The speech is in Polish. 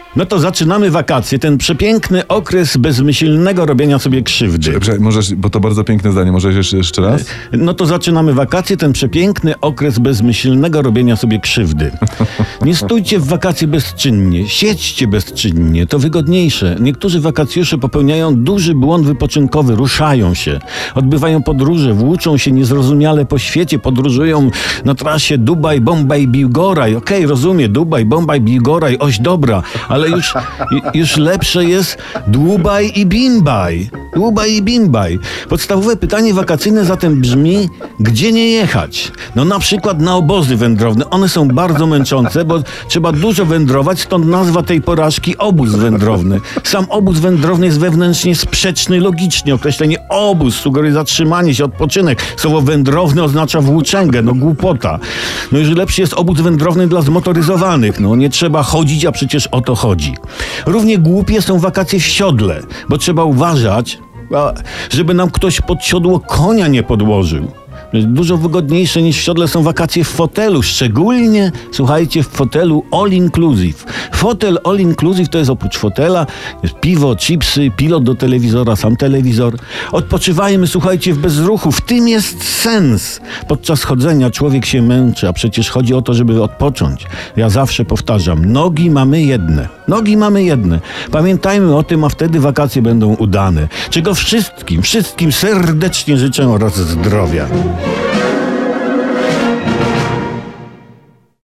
No to zaczynamy wakacje, ten przepiękny okres bezmyślnego robienia sobie krzywdy. Możesz, bo to bardzo piękne zdanie, możesz jeszcze raz? No to zaczynamy wakacje, ten przepiękny okres bezmyślnego robienia sobie krzywdy. Nie stójcie w wakacje bezczynnie, siedźcie bezczynnie, to wygodniejsze. Niektórzy wakacjusze popełniają duży błąd wypoczynkowy, ruszają się, odbywają podróże, włóczą się niezrozumiale po świecie, podróżują na trasie Dubaj, Bombaj, Biłgoraj. Okej, rozumiem, Dubaj, Bombaj, Biłgoraj, oś dobra, ale już lepsze jest Dłubaj i Bimbaj. Dłubaj i Bimbaj. Podstawowe pytanie wakacyjne zatem brzmi, gdzie nie jechać? No na przykład na obozy wędrowne. One są bardzo męczące, bo trzeba dużo wędrować, stąd nazwa tej porażki obóz wędrowny. Sam obóz wędrowny jest wewnętrznie sprzeczny logicznie. Określenie obóz sugeruje zatrzymanie się, odpoczynek. Słowo wędrowny oznacza włóczęgę, no głupota. No już lepszy jest obóz wędrowny dla zmotoryzowanych. No nie trzeba chodzić, a przecież o to chodzi. Równie głupie są wakacje w siodle, bo trzeba uważać, żeby nam ktoś pod siodło konia nie podłożył. Dużo wygodniejsze niż w siodle są wakacje w fotelu, szczególnie, słuchajcie, w fotelu all inclusive. Fotel all inclusive to jest oprócz fotela jest piwo, chipsy, pilot do telewizora, sam telewizor. Odpoczywajmy, słuchajcie, w bezruchu. W tym jest sens. Podczas chodzenia człowiek się męczy, a przecież chodzi o to, żeby odpocząć. Ja zawsze powtarzam, nogi mamy jedne. Nogi mamy jedne. Pamiętajmy o tym, a wtedy wakacje będą udane. Czego wszystkim serdecznie życzę oraz zdrowia.